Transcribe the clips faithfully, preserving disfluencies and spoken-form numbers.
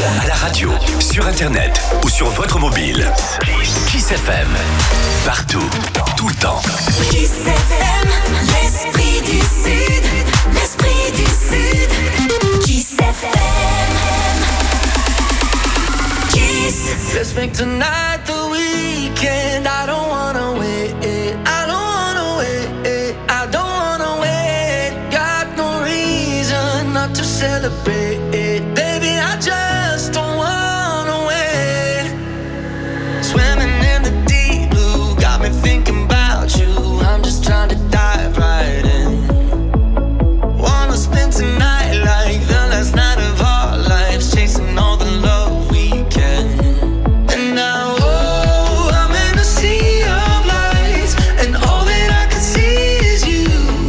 À la radio, sur internet ou sur votre mobile. Kiss F M. Partout, tout le temps. Kiss F M, l'esprit du Sud. L'esprit du Sud. Kiss F M. Kiss. Let's make tonight the weekend. I don't wanna wait. I don't wanna wait. I don't wanna wait. Got no reason not to celebrate. Baby, I just don't wanna wait. Swimming in the deep blue got me thinking about you. I'm just trying to dive right in. Wanna spend tonight like the last night of our lives, chasing all the love we can. And now, oh, I'm in a sea of lights, and all that I can see is you.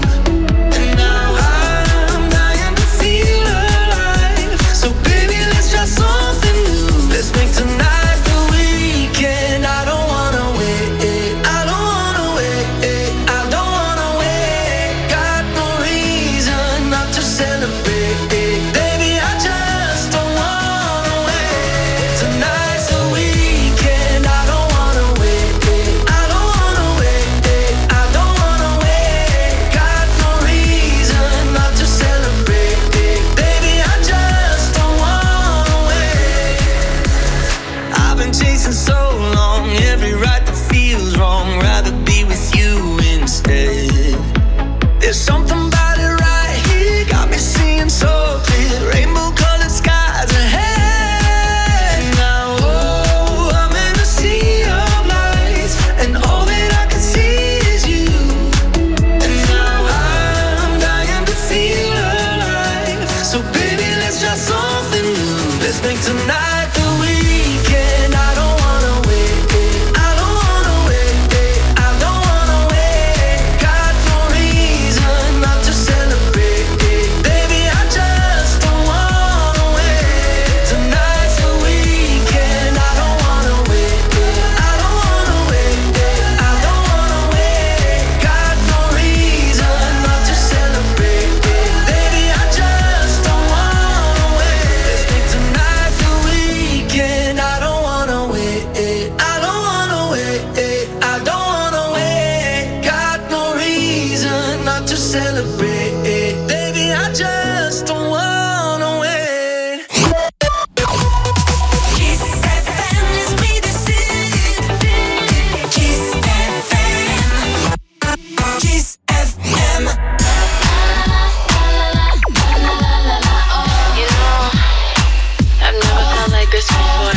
And now I'm dying to feel alive. So baby, let's try something new. Let's make tonight the weekend. I don't wanna wait. I don't wanna wait. I don't wanna wait. Got no reason not to celebrate. Baby, I just don't wanna wait. Tonight's the weekend. I don't wanna wait. I don't wanna wait. I don't wanna wait. Got no reason not to celebrate. Baby, I just don't wanna wait. I've been chasing so long, every right that feels wrong. Rather be with you instead. There's something about it right here, got me seeing so clear. Rainbow colored skies ahead. Now, oh, I'm in a sea of lights, and all that I can see is you. And now I'm dying to feel alive. So baby, let's try something new. Let's make tonight the weekend. I don't wanna wait. I don't wanna wait. I don't wanna wait. Got no reason not to celebrate. Baby, I just don't wanna wait. Tonight's the weekend. I don't wanna wait. I don't wanna wait. I don't wanna wait. Got no reason not to celebrate. Baby, I just don't wanna wait. Let's make tonight the weekend. I don't wanna wait. I don't wanna wait. I don't wanna wait. Got no reason not to celebrate. Baby, I just don't wanna wait. Kiss F M, l'esprit du Sud. Kiss F M. Kiss F M. You know, I've never felt like this before.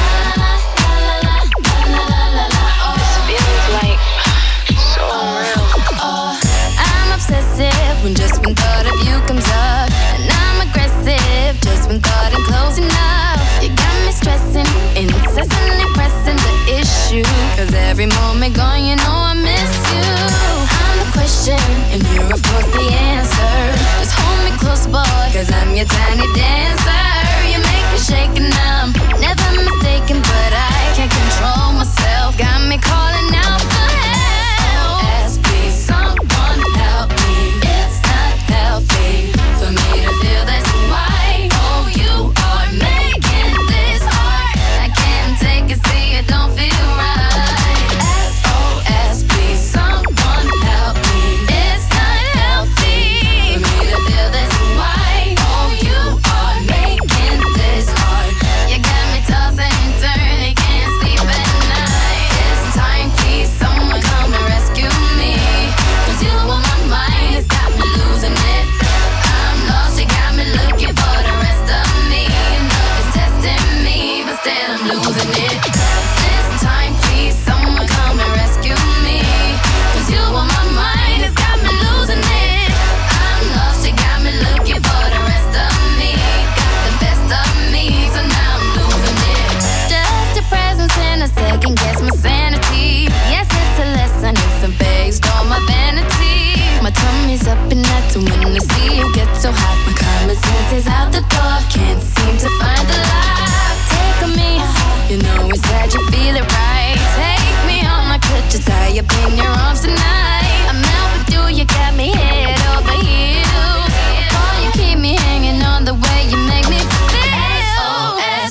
This feeling's like so real. I'm obsessive when just one thought of you comes up. And I'm aggressive just when thought I'm close enough. You got me stressing, incessantly pressing the issue. Cause every moment gone, you know I miss you. I'm the question, and you're of course the answer. Just hold me close, boy, cause I'm your tiny dancer. You make me shake and I'm never mistaken, but I can't control myself. Got me calling out for help. S O S, please, someone help me. It's not healthy for me to feel this way. Oh, you are making this hard. I can't take it, see it don't feel right. S O S, please, someone help me. It's not healthy for me to feel this way. Oh, you are making this hard. You got me tossing and turning, can't sleep at night. It's time, please, someone come and rescue me. Cause you on my mind, it's got me losing it. I'm lost, you got me looking for the rest of me. Love is testing me, but still I'm losing it. This time, please, someone come and rescue me. Cause you on my mind, it's got me losing it. I'm lost, you got me looking for the rest of me. Got the best of me, so now I'm losing it. Just your presence and a second guess my sanity. Yes, it's a lesson, it's a phase, all my vanity. My tummy's up and that's when I see you get so hot. My common sense is out the door, can't seem to find the lock. Take on me, you know inside you feel it right. Take me on, I could just tie up in your arms tonight. I'm out with you, you got me head over heels. Boy, you keep me hanging on the way you make me feel. S O S,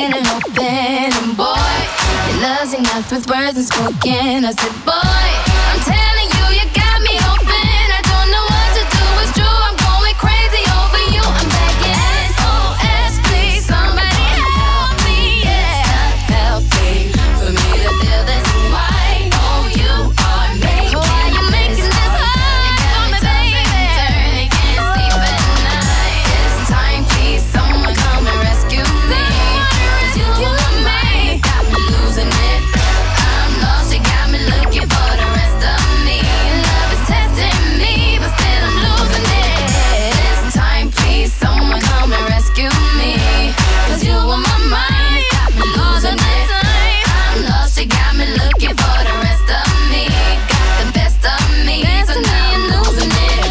praying and hoping, and boy, your love's enough with words unspoken. I said, boy, I'm telling you, you got me open. I don't know what to do, it's true, I'm going crazy over you. I'm begging, S O S, please, somebody help me. Yeah, it's not healthy for me to feel this way. Oh, you are making, why you making this hard for me, baby? Can't sleep at night. It's time, please, someone come and rescue me. 'Cause you and me got me losing it. I'm lost, you got me looking for the rest of me. Love is testing me, but still I'm losing it. It's time, please, someone come and rescue me. 'Cause you on my mind, got me losing it. I'm lost, you got me looking for the rest of me. Got the best of me, so now I'm losing it.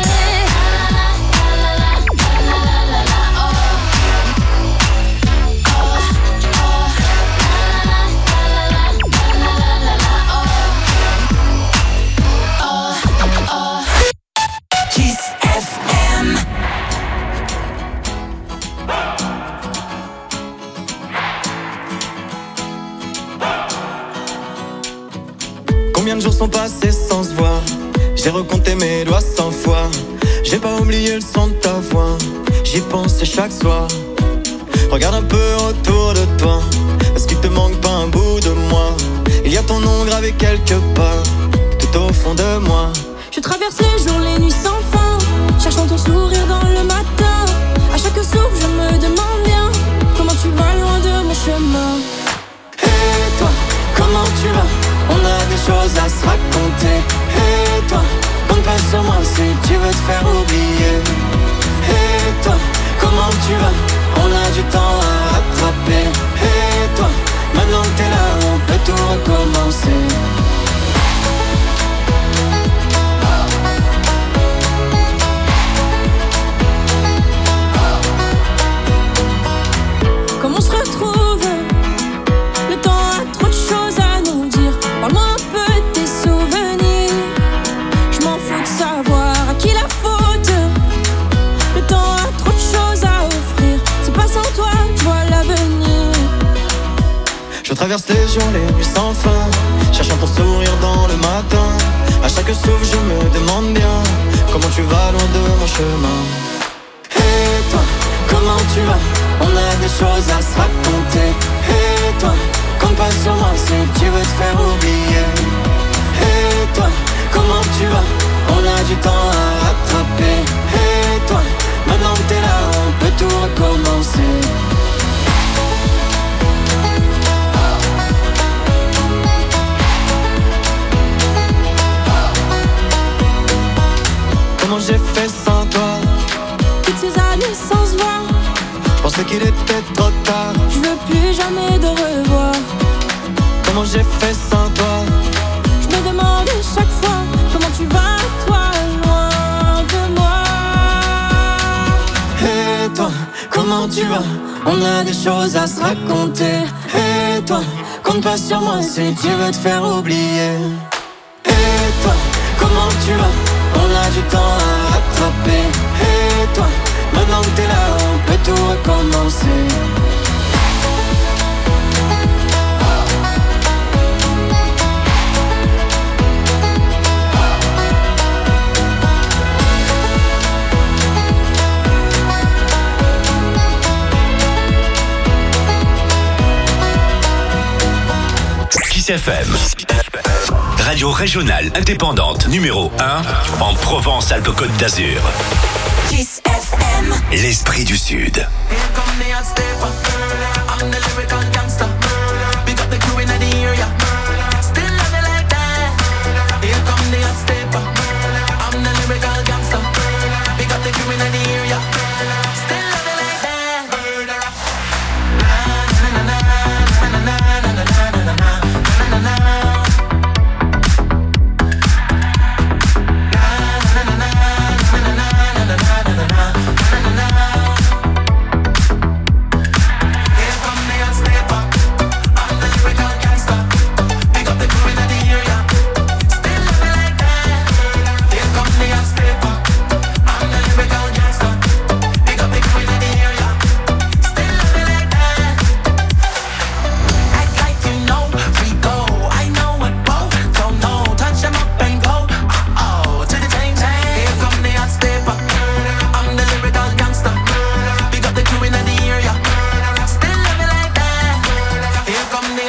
Kiss F M. Combien de jours sont passés sans se voir? J'ai recompté mes doigts cent fois. J'ai pas oublié le son de ta voix. J'y pense chaque soir. Regarde un peu autour de toi. Est-ce qu'il te manque pas un bout de moi? Il y a ton nom gravé quelque part, tout au fond de moi. Je traverse les jours, les nuits sans fin, cherchant ton sourire dans le matin. À chaque souffle, je me demande bien comment tu vas loin de mon chemin. Et toi, comment tu vas? On a des choses à se raconter. Et toi, compte pas sur moi si tu veux te faire oublier. Et toi, comment tu vas? On a du temps à rattraper. Et toi, maintenant que t'es là, on peut tout recommencer. Comme on se retrouve, le temps a trop de choses à nous dire. Parle-moi un peu de tes souvenirs. Je m'en fous de savoir à qui la faute. Le temps a trop de choses à offrir. C'est pas sans toi, je vois l'avenir. Je traverse les jours, les nuits sans fin, cherchant ton sourire dans le matin. À chaque souffle, je me demande bien comment tu vas loin de mon chemin. Et toi, comment tu vas? On a des choses à se raconter. Et toi, compte pas sur moi si tu veux te faire oublier. Et toi, comment tu vas? On a du temps à rattraper. Et toi, maintenant que t'es là, on peut tout recommencer. Comment j'ai fait sans toi? Toutes ces années sans se voir, Je pensais qu'il était trop tard. je veux plus jamais de revoir. Comment j'ai fait sans toi? Je me demande chaque fois comment tu vas, toi, loin de moi. Et toi, comment tu vas? On a des choses à se raconter. Et toi, compte pas sur moi si tu veux te faire oublier. Et toi, comment tu vas? On a du temps à rattraper. Et toi, maintenant que t'es là, on peut tout recommencer. Kiss F M, radio régionale indépendante numéro un en Provence-Alpes-Côte d'Azur. Kiss F M. L'esprit du Sud. Here come the hot stepper. I'm the lyrical gangster. Big up the crew in the area. Still love it like that. Here come the hot stepper. I'm the lyrical gangster. Big up the crew in the area. Still love it like that. Murderer. Na na na na na na na na na na na na na na. Here come the hot stepper.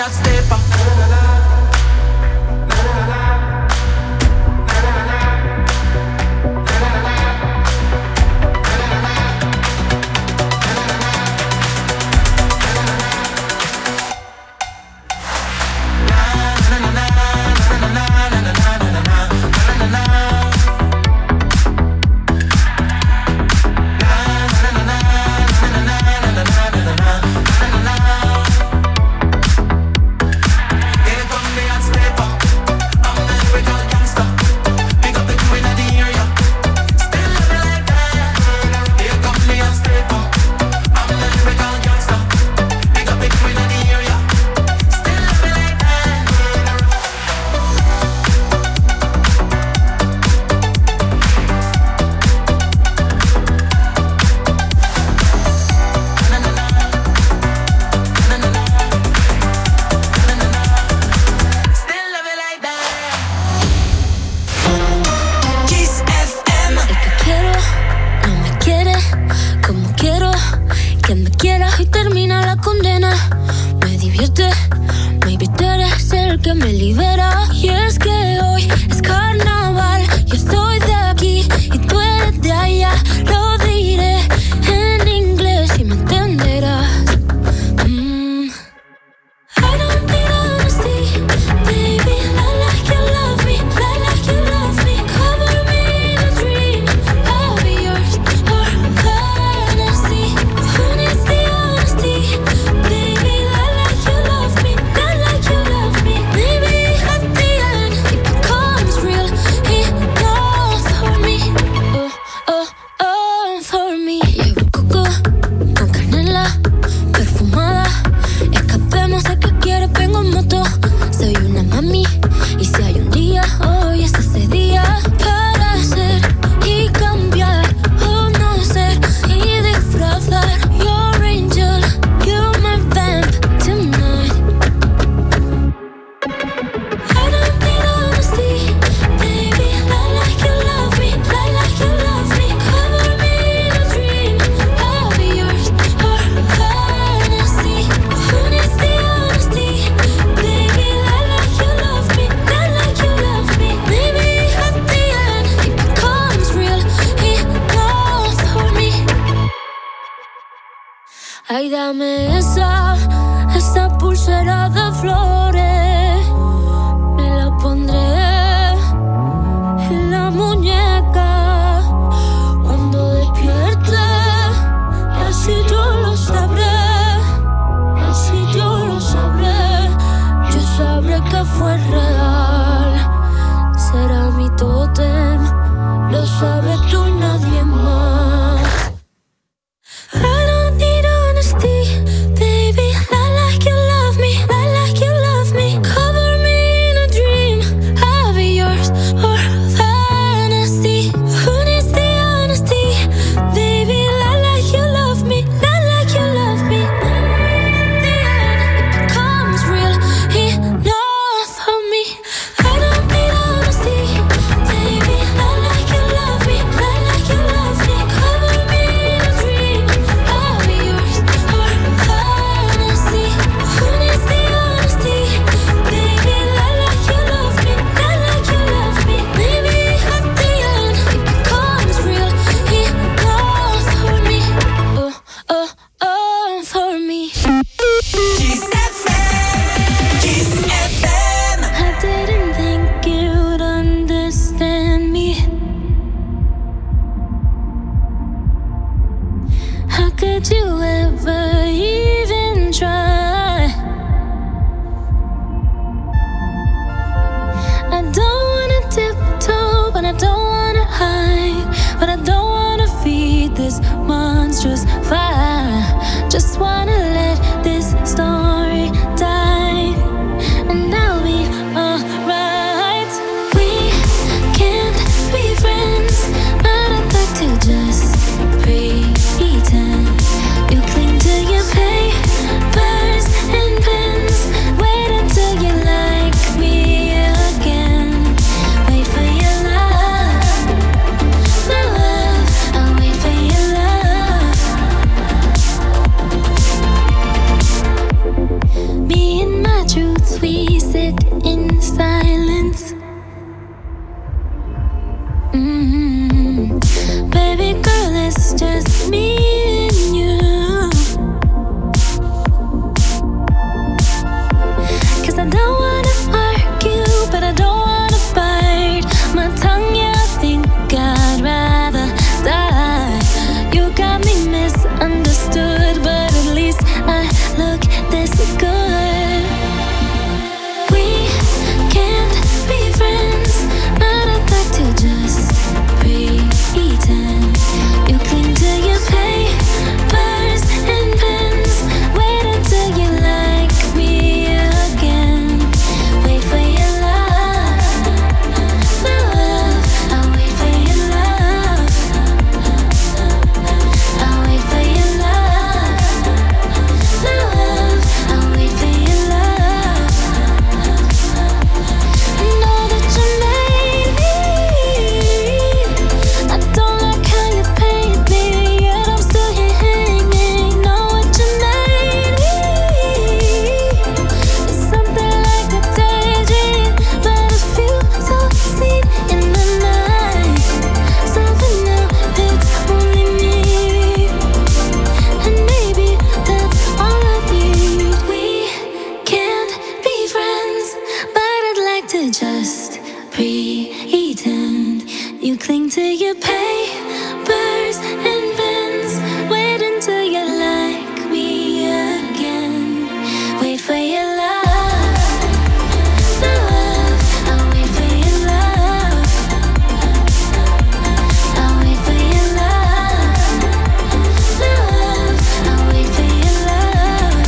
hot stepper. Ay, dame esa, esa pulsera de flores. Me la pondré en la muñeca cuando despierte. Así yo lo sabré, así yo lo sabré. Yo sabré que fue real. Será mi tótem, lo sabes tú y nadie más. nights we sit in silence. Mm-hmm. Baby girl, it's just me and you. 'Cause I don't wanna argue, but I don't wanna bite my tongue. Yeah, I think I'd rather die. You got me misunderstood, but at least I look this good. We can't be friends, but I'd like to just pretend. You cling to your papers and pens. Wait until you like me again. Wait for your love, love. I'll wait for your love. I'll wait for your love, love. I'll wait for your love. Know that you made me. I don't like how you paint me, yet I'm still here hanging. Know what you made me. It's something like a daydream, but I feel so seen in the night. So for now, it's only me, and maybe that's all I need. We can't be friends, but I'd like to just pretend. You cling to your papers and pens. Wait until you like me again. Wait for your love, love. I'll wait for your love. I'll wait for your love, love. I'll wait for your love.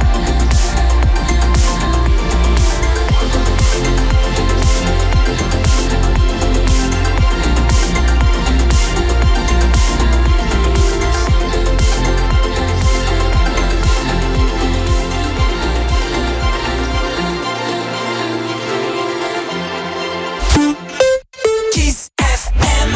Kiss F M.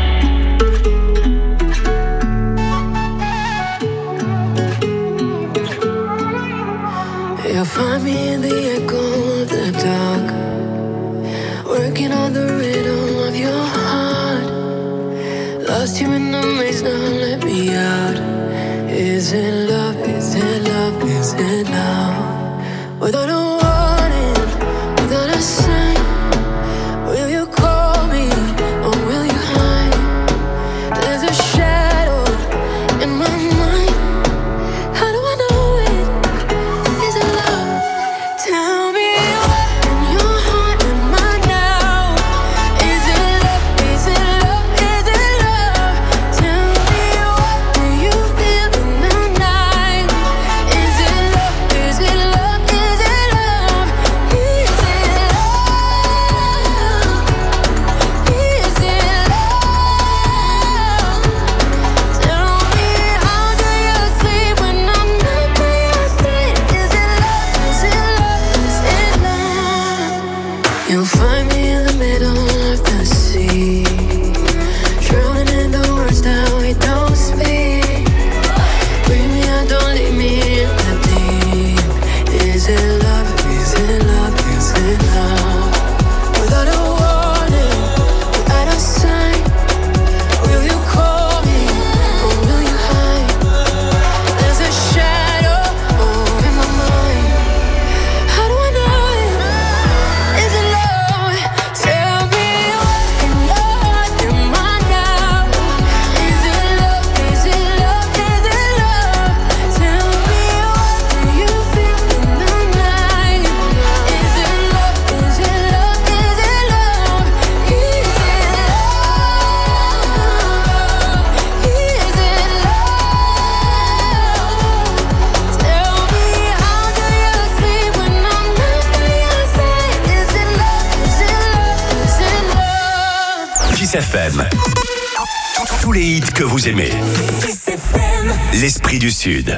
You'll find me in the echo of the dark, working on the rhythm of your heart. Lost you in the maze, now let me out. Is it love? Is it love? Is it love? Without a warning, without a sign, will you call me or will you hide? There's a shadow in my mind. How do I know it? Is it love? Tell me what in your heart am I now? Is it love? Is it love? Is it love? Tell me what do you feel in the night? Is it love? Is it love? Is it love? Is it love? Is it love? Tell me how do you sleep when I'm not by your side? Is it love? Is it love? Is it love? You'll find me in the middle of the sea, drowning in the words that we don't speak. Bring me out, don't leave me in the deep. Is it love? Is it love? Is it love? Without a warning, without a sign, will you call me or will you hide? There's a shadow over my mind. How do I know it? Is it love? Tell me what in your heart am I now? Is it love? Is it love? Is it love? Tell me what do you feel in the night? Is it love? Is it love? Is it love? Is it love? Is it love? Tell me how do you sleep when I'm not by your side? Is it love? Is it love? Is it love? Kiss F M. Tous les hits que vous aimez. Kiss F M. L'Esprit du Sud.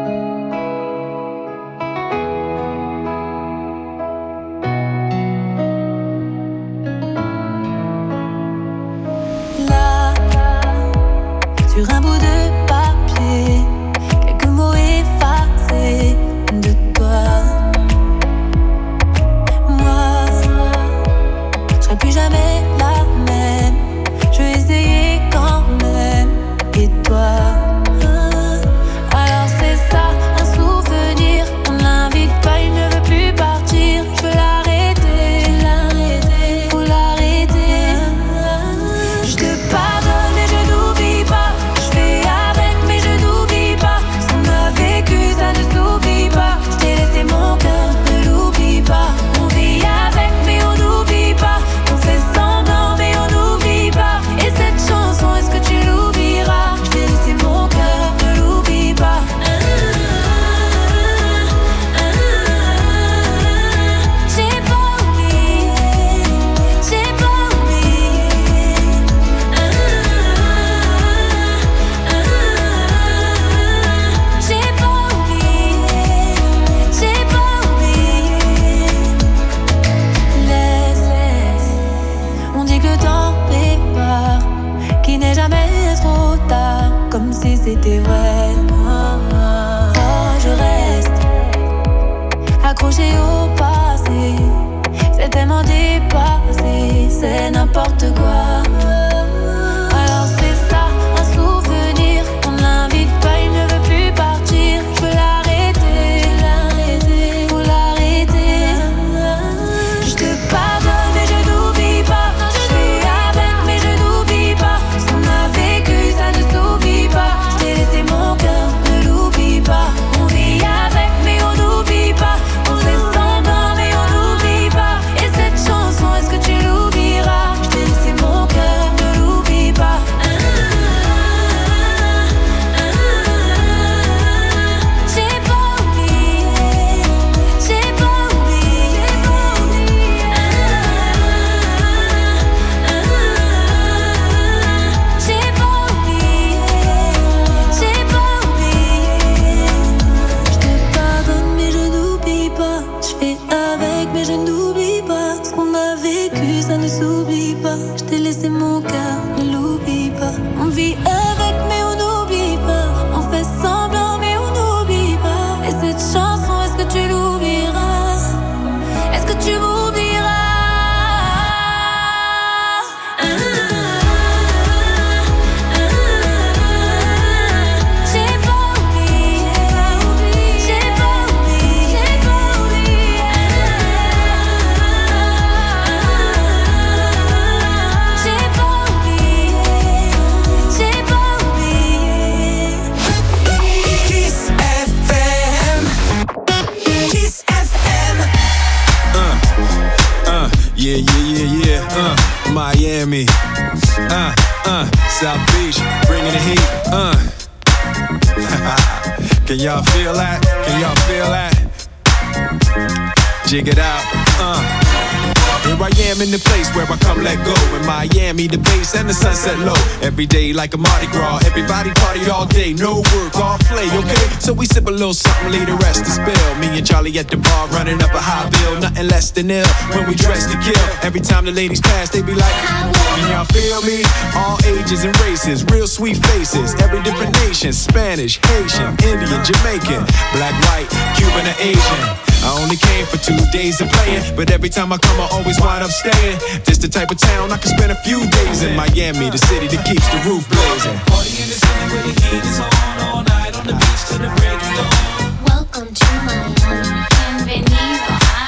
Là, sur un bout de papier, quelques mots effacés de toi. c'était vrai. Oh, je reste accroché au passé. C'est tellement dépassé, c'est n'importe quoi. Alors c'est ça, un souvenir. On l'invite pas, il ne veut plus partir. Je veux l'arrêter, l'arrêter, faut l'arrêter. Je te pardonne mais je n'oublie pas. Je suis avec mais je n'oublie pas. Ce qu'on a vécu ça ne s'oublie pas. Je t'ai laissé mon cœur, ne l'oublie pas. On vit avec mais on n'oublie pas. On fait semblant mais on n'oublie pas. Et cette chanson, est-ce que tu l'oublieras? Je t'ai laissé mon cœur, ne l'oublie pas. J'ai pas oublié, j'ai pas oublié. J'ai pas oublié, j'ai pas oublié. Je te pardonne mais je n'oublie pas. Je fais avec mais je n'oublie pas. Ce qu'on a vécu ça ne s'oublie pas. Je t'ai laissé mon cœur, ne l'oublie pas. On vit avec mais on n'oublie pas. On fait semblant mais on n'oublie pas. Et cette chanson, est-ce que tu l'oublieras? Est-ce que tu m'oublieras? J'ai pas oublié, j'ai pas oublié, j'ai pas oublié. J'ai pas oublié, j'ai pas oublié. Kiss F M. Kiss F M. Uh, yeah, yeah, yeah, yeah. Uh, Miami. Uh, uh, South Beach, bringing the heat. Uh. Can y'all feel that? Can y'all feel that? Jig it out. Uh. Here I am in the place where I come let go. In Miami, the bass and the sunset low. Every day like a Mardi Gras. Everybody party all day, no work, all play, okay? So we sip a little something, leave the rest to spill. Me and Charlie at the bar running up a high bill. Nothing less than ill when we dress to kill. Every time the ladies pass, they be like, can y'all feel me? All ages and races, real sweet faces. Every different nation, Spanish, Haitian, Indian, Jamaican, black, white, Cuban, or Asian. I only came for two days of playing, but every time I come I always wind up staying. This the type of town I can spend a few days in. Miami, the city that keeps the roof blazing. Party in the city where the heat is on. All night on the beach till the break of dawn. Welcome to Miami. Bienvenido a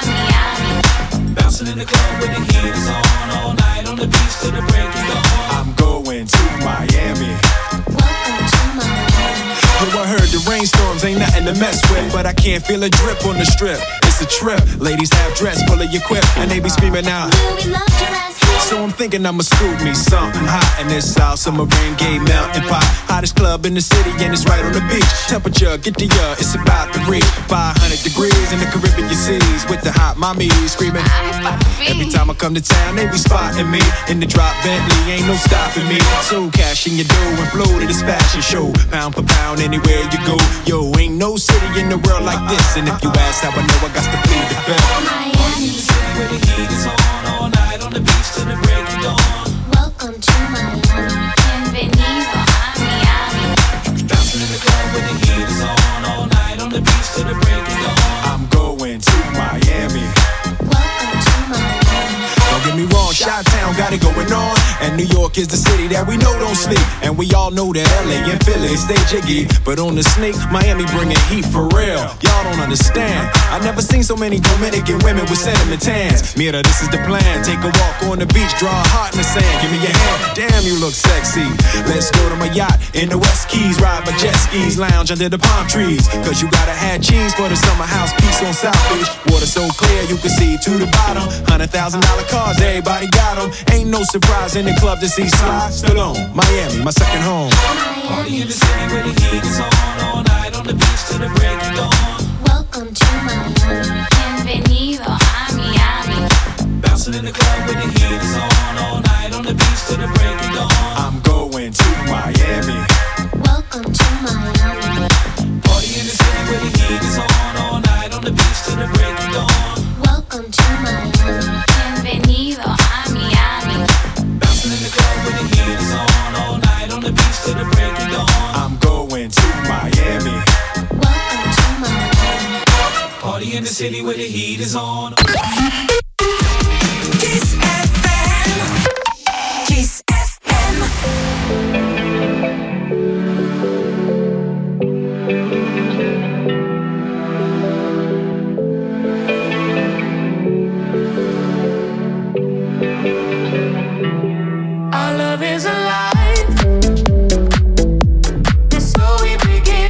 Miami. Bouncing in the club where the heat is on. All night on the beach till the break of dawn. I'm going to Miami. Welcome to Miami. Yo, I heard the rainstorms ain't nothing to mess with, but I can't feel a drip on the strip. It's a trip. Ladies have dress full of your quip, and they be screaming out. Will we love your ass here? So I'm thinking I'ma scoop me something hot in this South Submarine Gay Mountain Pot. Hottest club in the city and it's right on the beach. Temperature, get the uh, it's about to reach five hundred degrees in the Caribbean seas with the hot mommies screaming. Every time I come to town, they be spotting me in the drop Bentley, ain't no stopping me. So cash in your dough and flow to this fashion show. Pound for pound, anywhere you go. Yo, ain't no city in the world like this. And if you ask how I know, I got to plead the fifth. Miami. Where the heat is on. All night on the beach till the break of dawn. Welcome to Miami. Bienvenido a Miami. Bouncing in the club where the heat is on. All night on the beach till the break of dawn. I'm going to Miami. Welcome to Miami. Don't get me wrong, Chi-Town got it going on. And New York is the city that we know don't sleep. And we all know that L A and Philly stay jiggy. But on the sneak, Miami bringing heat for real. Y'all don't understand. I never seen so many Dominican women with sentiment tans. Mira, this is the plan. Take a walk on the beach, draw a heart in the sand. Give me your hand. Damn, you look sexy. Let's go to my yacht in the West Keys. Ride my jet skis, lounge under the palm trees. Cause you gotta have cheese for the summer house piece on South Beach. Water so clear you can see to the bottom. Hundred thousand dollar cars, everybody got them. Ain't no surprise in the club to see Sly Stallone. Miami, my second home. Party in the city where the heat is on. All night on the beach till the break of dawn. Welcome to Miami. Bienvenido a Miami. Bouncing in the club where the heat is on. All night on the beach till the break of dawn. I'm going to Miami. Welcome to Miami. Party in the city where the heat is on. All night on the beach till the break of dawn. Welcome to Miami. Bienvenido a Miami. Bouncing in the club where the heat is on. All night on the beach till the break of dawn. I'm going party in the city where the heat is on. Kiss F M. Kiss F M. Our love is alive, and so we begin.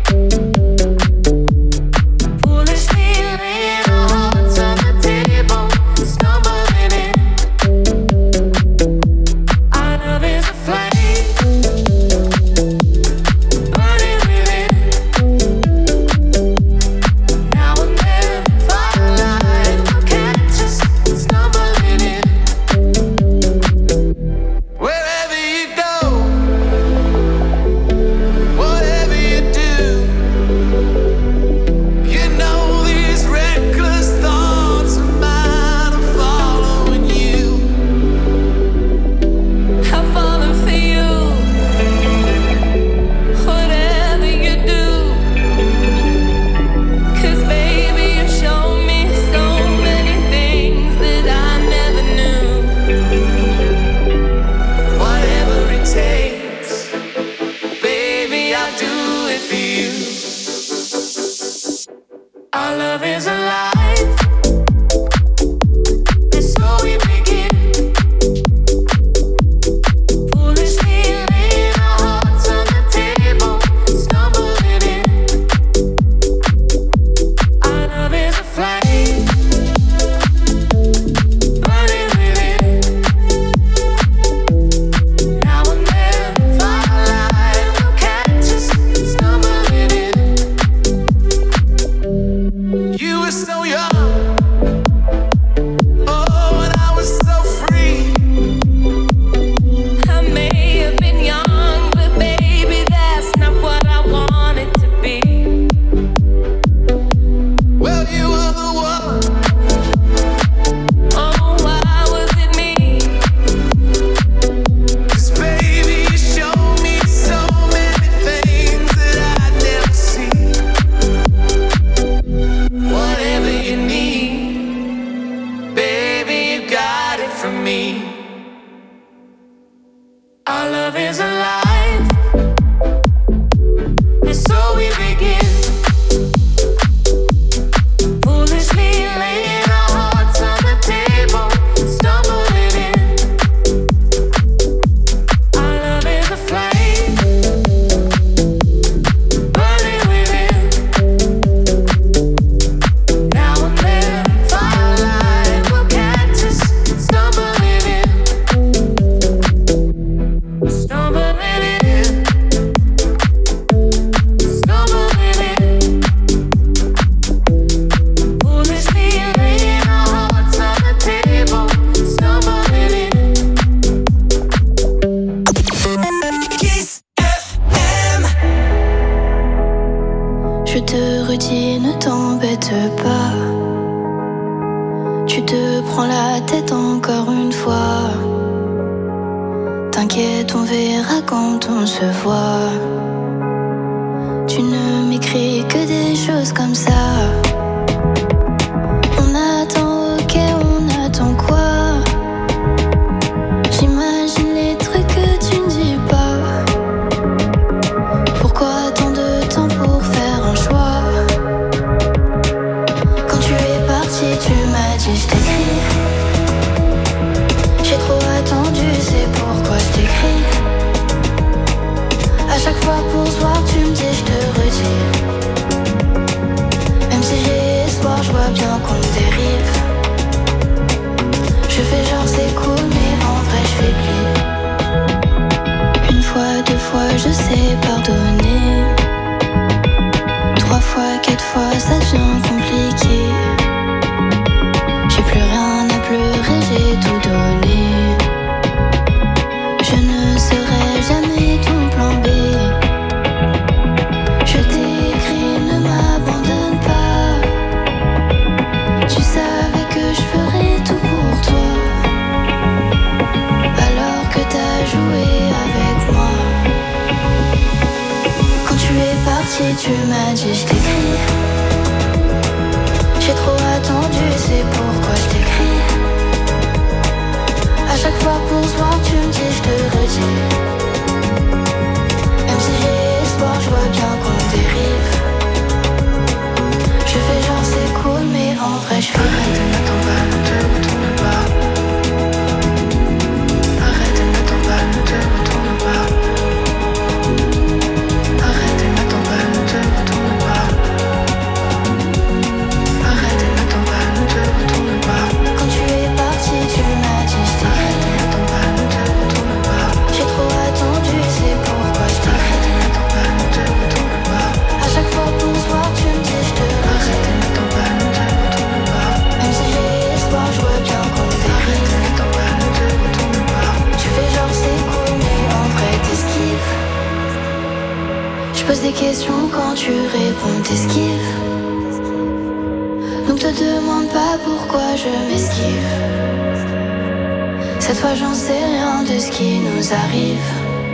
Foolishly laying our hearts on the table, stumbling in. Our love is a flame, burning within. Now and then, firelight will catch us stumbling in. Wherever you go, whatever you do, you know these reckless thoughts of mine are following you. I've fallen for you, whatever you do. 'Cause baby, you show me so many things that I never knew. Whatever it takes, baby, I'll do it for you. Our love is alive, and so we begin. Foolishly laying our hearts on the table, stumbling in. Our love is a flame, burning within. Now and then, firelight will catch us stumbling in. You were so young, oh, and I was so free. I may have been young, but baby, that's not what I wanted to be. Well, you were the one. Oh, why was it me? 'Cause baby, you showed me so many things that I'd never see. Whatever you need, baby, you got it from me. Our love is alive, and so we begin. Foolishly laying our hearts on the table, stumbling in. Our love is a flame, burning within. Now and then, firelight will catch us stumbling in. Stumbling in, stumbling in. Foolishly laying our hearts on the table, stumbling in. Kiss F M. Je te redis, ne t'embête pas. Tu te prends la tête encore une fois. T'inquiète, on verra quand on se voit. Tu ne m'écris que des choses comme ça. On attend, ok, on attend quoi? J'imagine les trucs que tu ne dis pas. Pourquoi tant de temps pour faire un choix? Quand tu es parti, tu m'as dit je t'écris. J'ai trop attendu, c'est pourquoi je t'écris. À chaque fois pour se voir, tu me dis je te redis. Même si j'ai espoir, je vois bien qu'on dérive. Je fais genre c'est cool, mais en vrai je fais pli. Une fois, deux fois, je sais pardonner. Trois fois, quatre fois, ça devient compliqué. J'ai plus rien à pleurer, j'ai tout donné. Je ne serai jamais ton plan B. Je t'écris, ne m'abandonne pas. Tu savais que je ferais tout pour toi. Alors que t'as joué avec moi. Quand tu es parti, tu m'as dit je t'écris. dis. Même si j'ai espoir, je vois bien qu'on dérive. Je fais genre c'est cool, mais en vrai je fais arrête, ne t'en pas, ne te retourne pas. Arrête, ne t'en pas, ne te retourne pas. Arrête, ne t'en pas, ne te retourne pas. Arrête, ne t'en pas, ne te retourne pas. Quand tu es parti, tu m'as dit je t'arrête, ne t'en pas, ne te retourne pas. J'ai trop attendu, c'est pourquoi je t'arrête, ne t'en pas, ne te retourne pas. À chaque fois pour se voir, tu me dis je te arrête, ne t'en pas, ne te retourne pas. Même si j'ai espoir, je vois bien qu'on dérive. Ne t'en pas, ne te retourne pas. Tu fais genre c'est cool, mais en vrai t'esquives. Je pose des questions quand tu réponds, t'esquives. Donc te demande pas pourquoi je m'esquive. Cette fois j'en sais rien de ce qui nous arrive.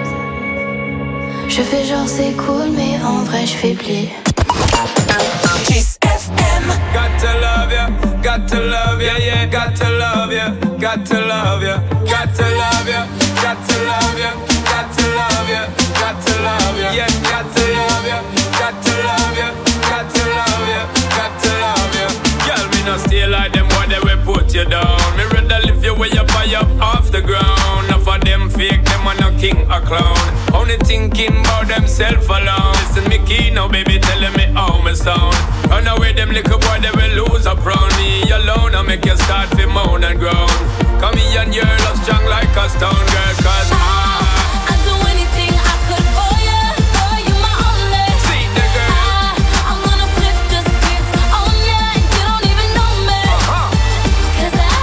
Je fais genre c'est cool, mais en vrai je faiblis. Kiss F M. Got to love ya, got to love ya, yeah, got to love ya, got to love ya, got to love ya, got to love ya, got to love ya, got to love ya, yeah, got to love ya, got to love ya, got to love ya, got to love ya. Girl, me no stay like them boy, they will put you down. Me rather lift you way up high up off the ground. Enough of them fake, them a no king or clown. Only thinking about themself alone. Listen me key now, baby, telling me how me sound. Run away, them little boy, they will lose up round me alone. I make you start to moan and groan. Come here and your love strong like a stone, girl, cause I I'd do anything I could for you, for you my only. see the girl. I, I'm gonna flip the script on ya and you don't even know me. Uh-huh. Cause I,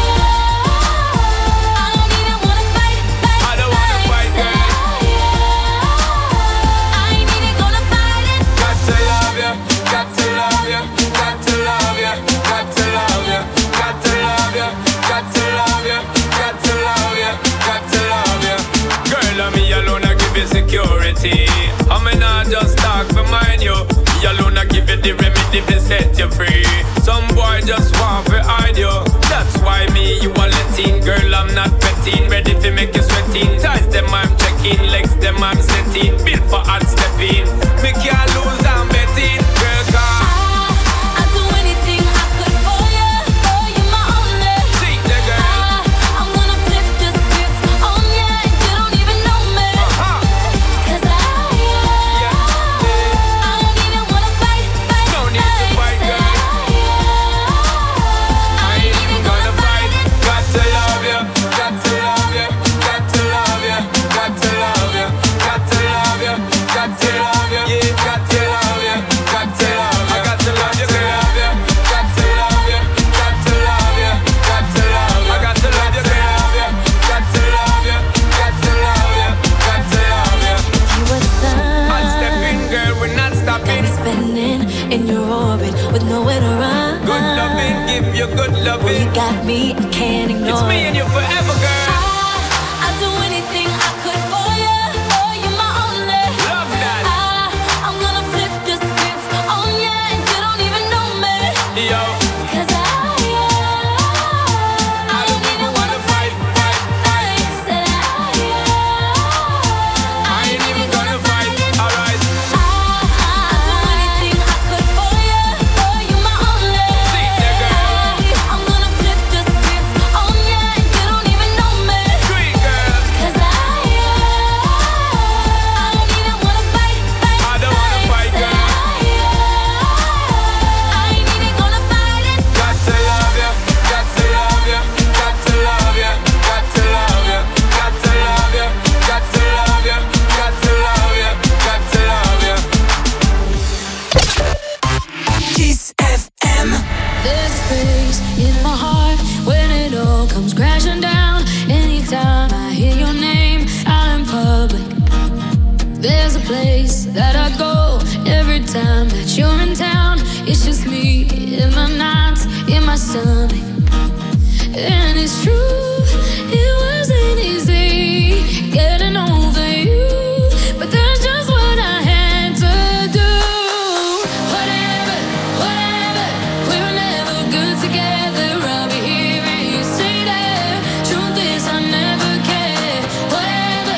I don't even wanna fight, fight, I don't wanna fight, girl. I ain't even gonna fight it. Got to love ya, got to love ya, got to love ya, got to love ya, got to love ya, got to love ya, got to love ya, got to love ya. Girl, I'm me alone, I give you security. I may not just talk for mine, you. Me alone, I give you the remedy to set you free. Some boy just want to hide you. That's why me, you are letting. Girl, I'm not petting. Ready to make you sweating. Ties them, I'm checking. Legs them, I'm setting. Built for hard stepping. Me can't lose, I'm betting. Girl, come. I'd do anything I could for you, for you my only. See the girl. I'm gonna flip the script on ya and you don't even know me. Uh-huh. Cause I, I don't even wanna fight, fight, No need to fight, girl. I ain't even gonna fight. Got to love ya, got to love ya, got to love ya, got to love ya, got to love ya, got to love ya, yeah, got to love ya, got to love ya, got to love ya, girl. Got to love ya, got to love ya, got to love ya, got to love ya, girl. Got to love ya, got to love ya, got to love ya. You were the sun. One step in, girl, we're not Got stopping. me spinning in your orbit with nowhere to run. Good loving, give you good Well, loving. you got me, I can't ignore. It's me and you forever, girl. I, I'd do anything I could for you, for you my only. Love that. I, I'm gonna flip the script on ya and you don't even know me. Yo, Cause I, I don't even wanna fight, fight, fight. Said I, I ain't even gonna fight. Alright, I'd do anything I could for you, for you my only. see the girl. I'm gonna flip the script on ya and you don't even know me. Sweet girl. Cause I, I don't even wanna fight, fight, I don't wanna fight, girl. I ain't even gonna fight it. Got to love ya, got to love ya, got to love ya, got to love ya, got to love ya, got to love ya, got to love ya, got to love ya. Kiss F M. There's a space in my heart when it all comes crashing down. Anytime I hear your name out in public, there's a place that I go every time that you're in town. It's just me in my nights, in my stomach. And it's true, it wasn't easy getting over you, but that's just what I had to do. Whatever, whatever, we were never good together. I'll be here and you stay there. Truth is I never cared. Whatever,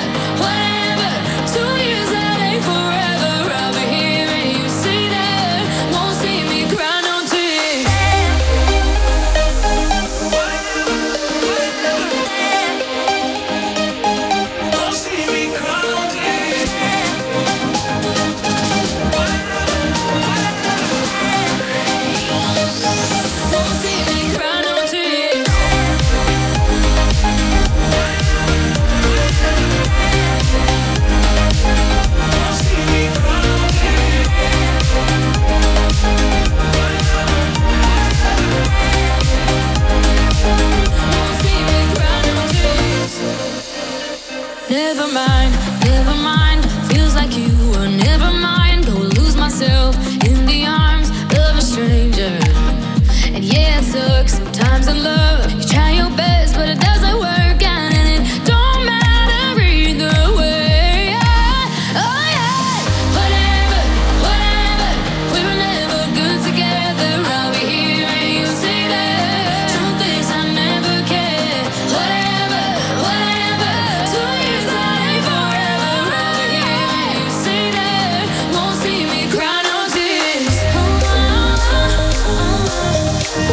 Never mind, never mind. Feels like you were never mind. Go lose myself in the arms of a stranger. And yeah, it sucks sometimes in love. You try your best, but it doesn't work out, and it don't matter either way. Oh yeah, whatever, whatever. We were never good together. I'll be here and you say that. Truth is I never cared. Whatever, whatever. Two years that ain't forever. I'll be here and you say that. Won't see me cry no tears. Oh, oh, oh, oh.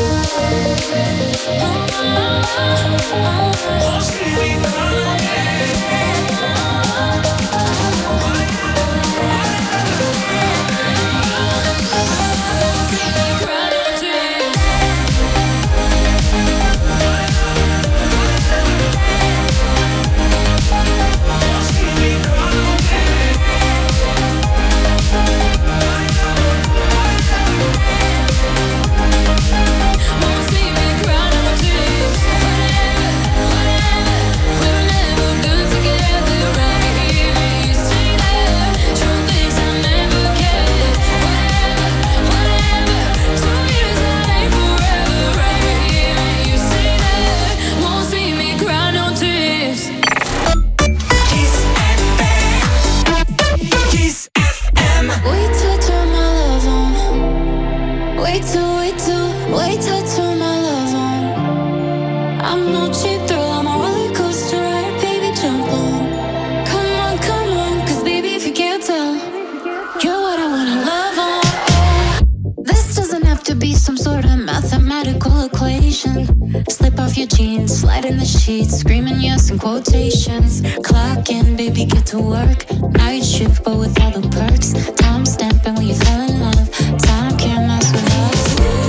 Slide in the sheets, screaming yes in quotations. Clock in, baby, get to work. Night shift, but with all the perks. Time stamping when you fell in love. Time can't mess with us.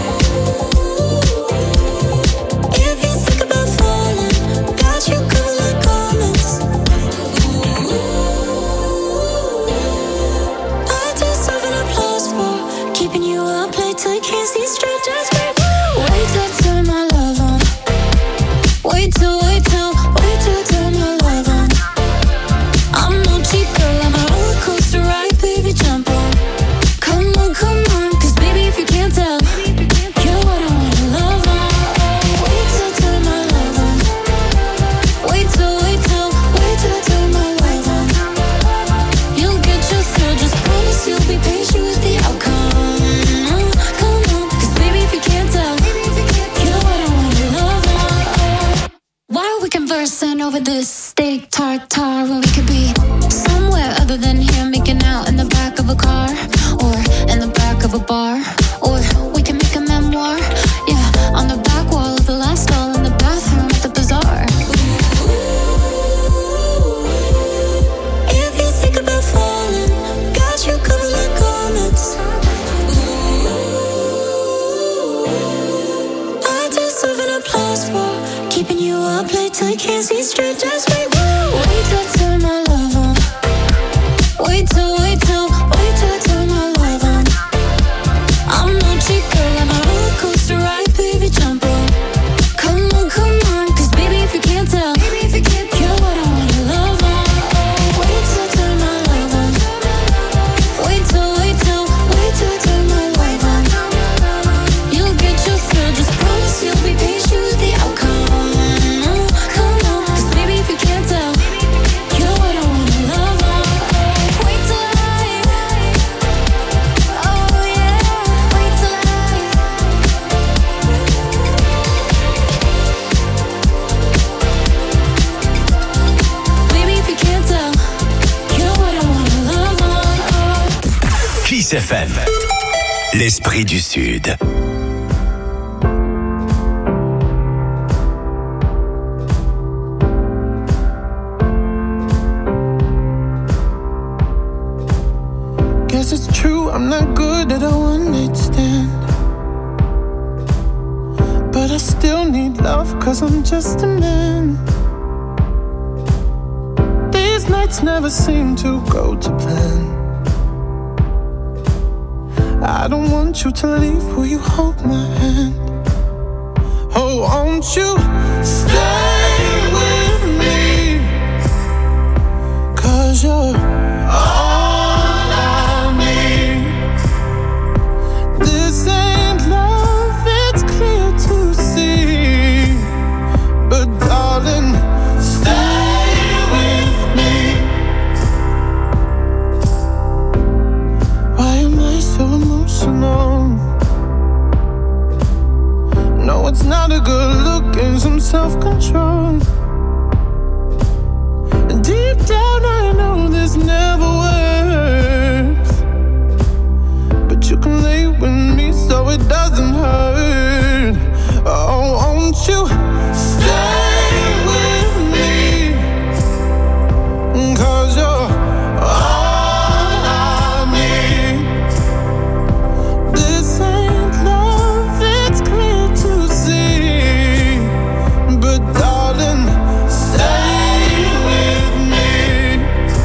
If you think about falling, got you covered like garments. I deserve an applause for keeping you up late till you can't see straight. Just wait, wait till I turn my love on. Wait till, wait till, wait till I turn my love on. I'm no cheap girl, I'm a roller coaster ride, baby, jump on. Come on, come on, cause baby, if you can't tell, you're what I wanna love on. Wait till I turn my love on. Wait till, wait till, wait till I turn my love on. You'll get your thrill, just promise you'll be patient with the outcome. Come on, cause baby, if you can't tell, you're what I wanna love on. Why are we conversing over this steak tartare when we could be somewhere other than here, making out in the back of a car, or in the back of a bar, or we can make a memoir, yeah, on the back wall of the last stall in the bathroom at the bazaar. If you think about falling, got you covered like garments. I deserve an applause for keeping you up late till you can't see straight. Just wait, wait till I turn my love on. Wait till, wait till, wait till I turn my love on. I'm no cheap girl, I'm a roller coaster ride, baby, jump on. Come on, come on, cause baby, if you can't tell, you're what I wanna love on. Wait till I turn my love on. Wait till, wait till, wait till I turn my love on. You'll get your thrill, just promise you'll be patient with the outcome. Come on, cause baby, if you can't tell, you're what I wanna love on. Wait till I, oh yeah, wait till I. Baby, if you can't tell, you're what I wanna love on. Kiss F M, l'esprit du Sud. Guess it's true, I'm not good at a one-night stand, but I still need love, cause I'm just a man. These nights never seem to go to plan. I don't want you to leave, will you hold my hand? Oh, won't you stay with me? not a good look and some self-control. Deep down I know this never works, but you can lay with me so it doesn't hurt. Oh, won't you stay with me? 'Cause you're all I need. This ain't love, it's clear to see, but darling, stay with me.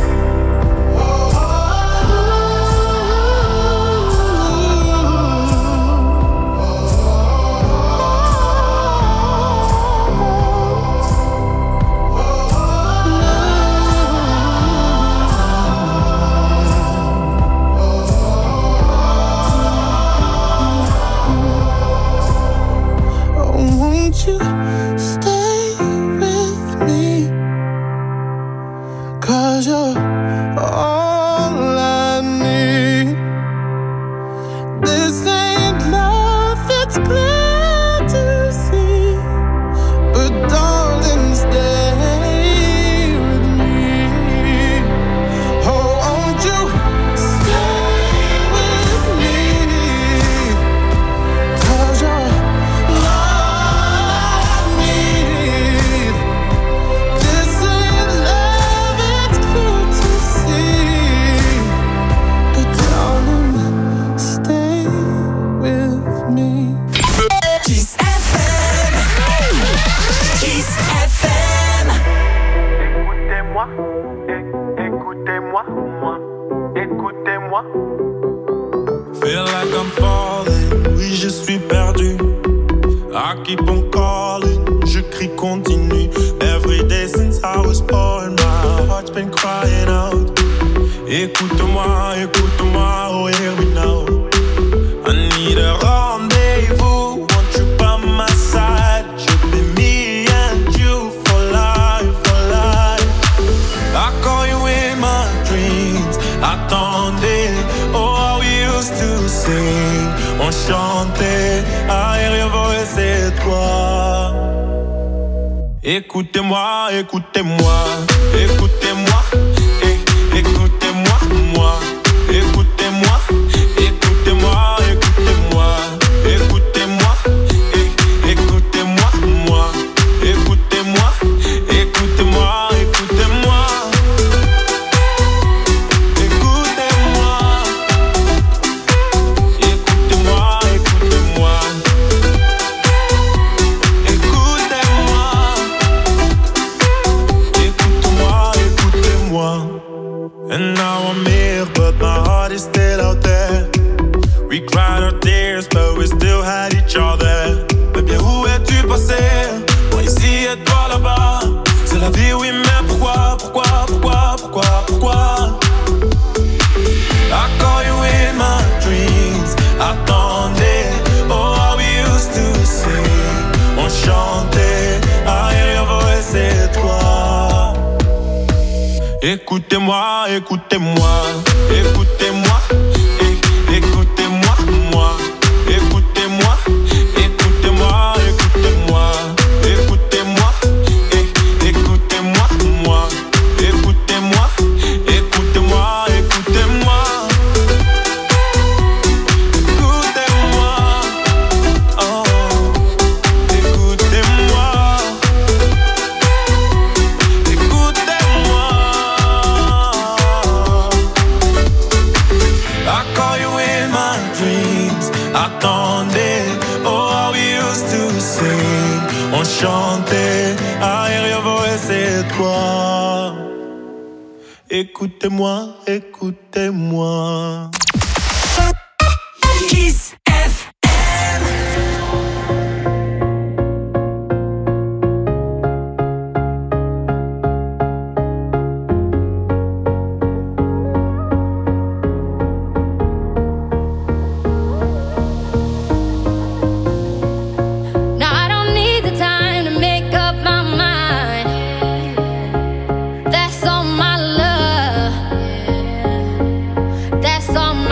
Oh, won't you stay with me? 'Cause you're all I need. This ain't love, it's clear to see, but darling, stay with me. Oh, won't you stay with me? 'Cause you're all I need. This ain't love, it's clear to see, but darling, stay with me. Kiss F M. Kiss F M. Écoutez-moi, é- écoutez-moi, moi, écoutez-moi. Feel like I'm falling, oui je suis perdu. I keep on calling, je crie continue. Every day since I was born, my heart's been crying out. Écoute-moi, écoute-moi, oh hear me now. I need a rendezvous, want you by my side. Should be me and you for life, for life. I call you in my dreams, attendez, oh how we used to sing. On chantait, I hear your voice, c'est toi. Écoutez-moi, écoutez-moi, écoutez-moi, é- écoutez-moi, moi, écoutez-moi, écoutez-moi, écoutez-moi, écoutez-moi, é- écoutez-moi, moi, écoutez-moi, écoutez-moi, écoutez-moi, écoutez-moi, écoutez-moi, écoutez-moi, écoutez-moi, écoutez-moi. And now I'm here, but my heart is still out there. We cried our tears, but we still had each other. Mais bien où es-tu passé? Moi ici et toi là-bas. C'est la vie, oui, mais pourquoi, pourquoi, pourquoi, pourquoi, pourquoi? I call you in my dreams. Attendez, oh how we used to sing. On chantait, I hear your voice, c'est toi. Écoutez-moi, écoutez-moi, écoutez-moi, é- écoutez-moi, moi, écoutez-moi, écoutez-moi, écoutez-moi, écoutez-moi, é- écoutez-moi, moi, écoutez-moi, écoutez-moi, écoutez-moi, écoutez-moi, oh, écoutez-moi, écoutez-moi. I call you in my dreams. Attendez, oh how we used to sing. On chantait, I hear your voice, c'est toi. Écoutez-moi, écoutez-moi. Kiss F M. Now I don't need the time to make up my mind. That's all my love. That's all my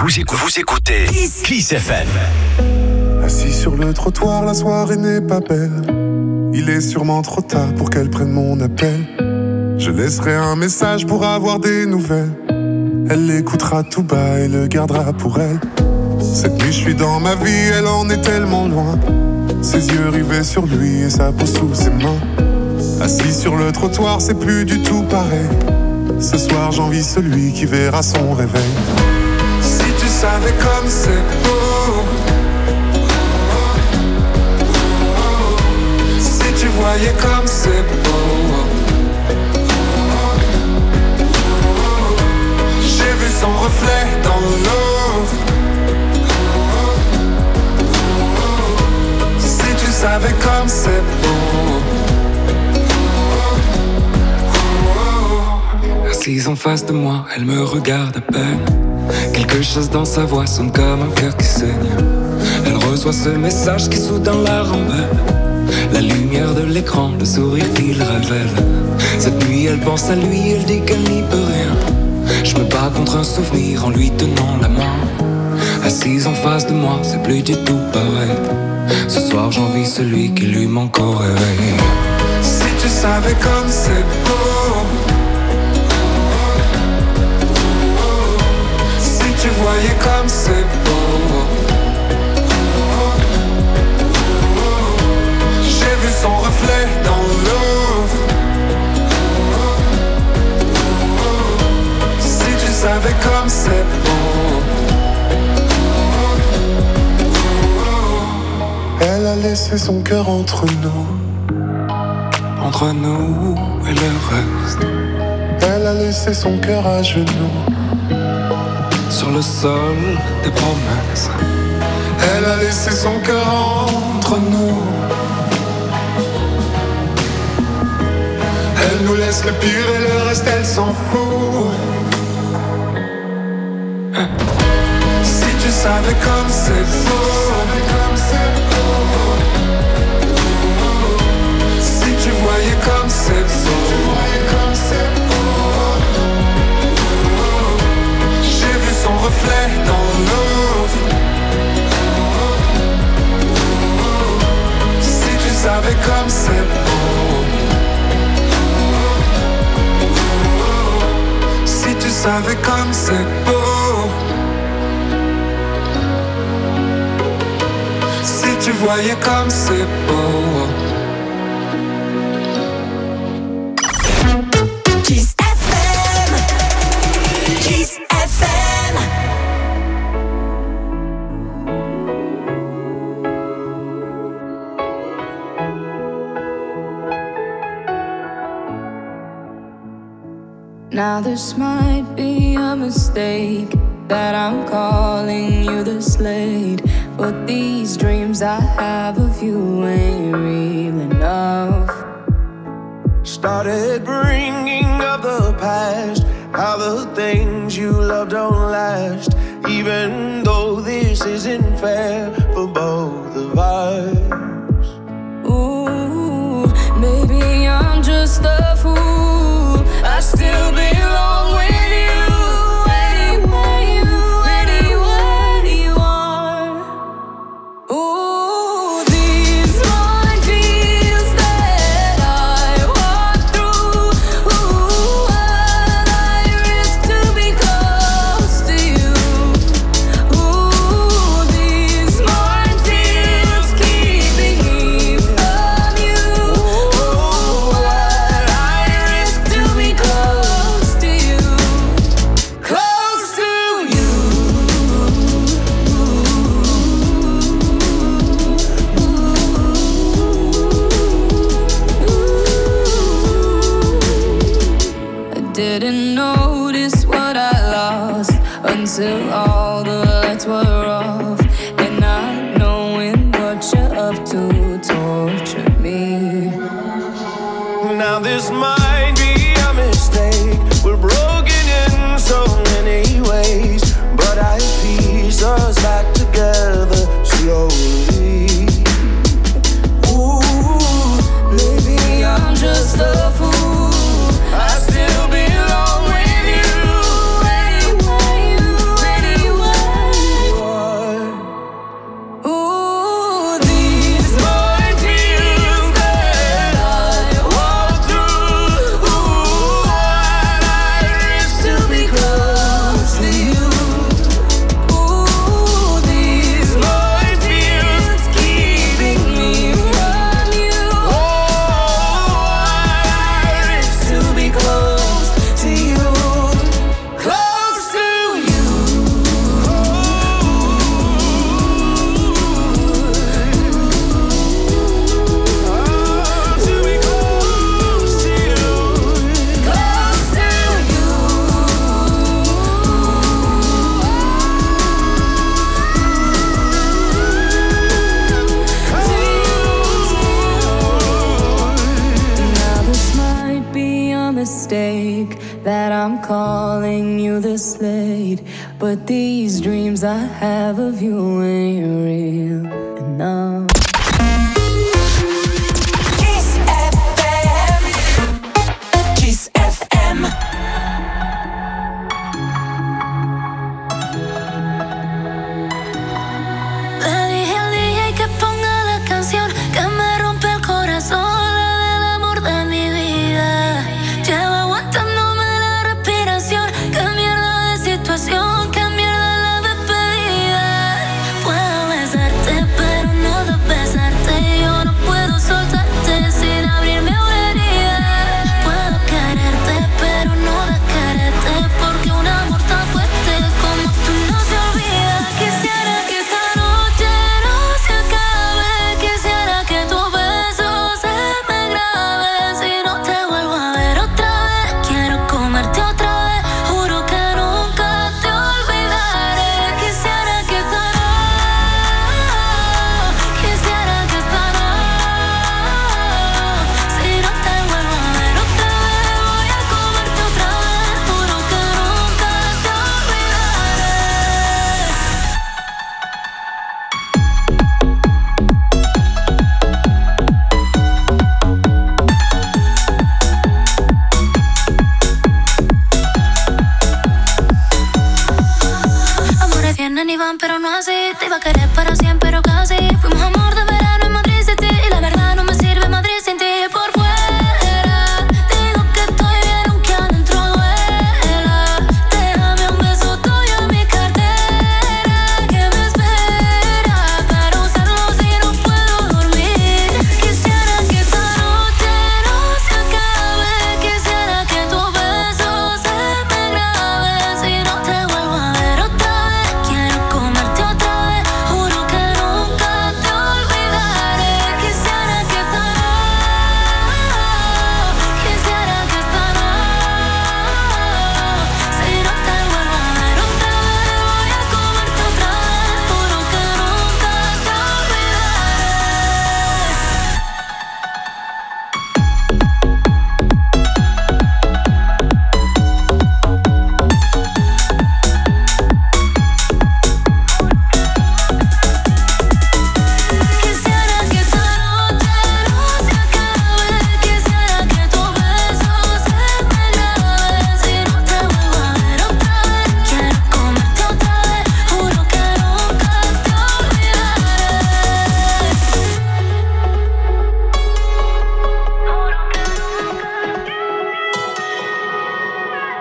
Vous, écoutez, vous écoutez Kiss F M. Assis sur le trottoir, la soirée n'est pas belle. Il est sûrement trop tard pour qu'elle prenne mon appel. Je laisserai un message pour avoir des nouvelles. Elle l'écoutera tout bas et le gardera pour elle. Cette nuit je suis dans ma vie, elle en est tellement loin. Ses yeux rivés sur lui et sa peau sous ses mains. Assis sur le trottoir, c'est plus du tout pareil. Ce soir j'envie celui qui verra son réveil. Si tu savais comme c'est beau, si tu voyais comme c'est beau. J'ai vu son reflet dans l'eau. Si tu savais comme c'est beau. Assise en face de moi, elle me regarde à peine. Quelque chose dans sa voix sonne comme un cœur qui saigne. Elle reçoit ce message qui soudain la rend belle. La lumière de l'écran, le sourire qu'il révèle. Cette nuit elle pense à lui, elle dit qu'elle n'y peut rien. Je me bats contre un souvenir en lui tenant la main. Assise en face de moi, c'est plus du tout pareil. Ce soir j'envie celui qui lui manque au réveil. Si tu savais comme c'est beau. Si tu voyais comme c'est beau. J'ai vu son reflet dans l'eau. Si tu savais comme c'est beau. Elle a laissé son cœur entre nous. Entre nous et le reste. Elle a laissé son cœur à genoux. Sur le sol des promesses. Elle a laissé son cœur entre nous. Elle nous laisse le pire et le reste elle s'en fout. Si tu savais comme c'est beau. Si tu voyais comme c'est beau. J'ai vu son reflet dans l'eau. Si tu savais comme c'est beau. Si tu savais comme c'est beau. Si tu voyais comme c'est beau. Kiss F M. Kiss F M. Now this might be a mistake that I'm calling you the Slade, but these dreams I have of you ain't real enough. Started bringing up the past, how the things you love don't last, even though this isn't fair for both of us. Ooh, maybe I'm just a fool. I still belong with you. Anywhere you, anywhere you are. Ooh, these minefields that I walk through. Ooh, what I risk to be close to you. Ooh, these minefields keeping me from you. Ooh, what I risk to be close to you. Close to you. I didn't notice what I lost until all the lights were off, and not knowing what you're up to tortured me. Now this might be a mistake. We're broken in so many ways, but I piece us back together slowly. Ooh, maybe I'm just a fool. I still belong with you. Anywhere you, anywhere that I'm calling you this late, but these dreams I have of you ain't real enough.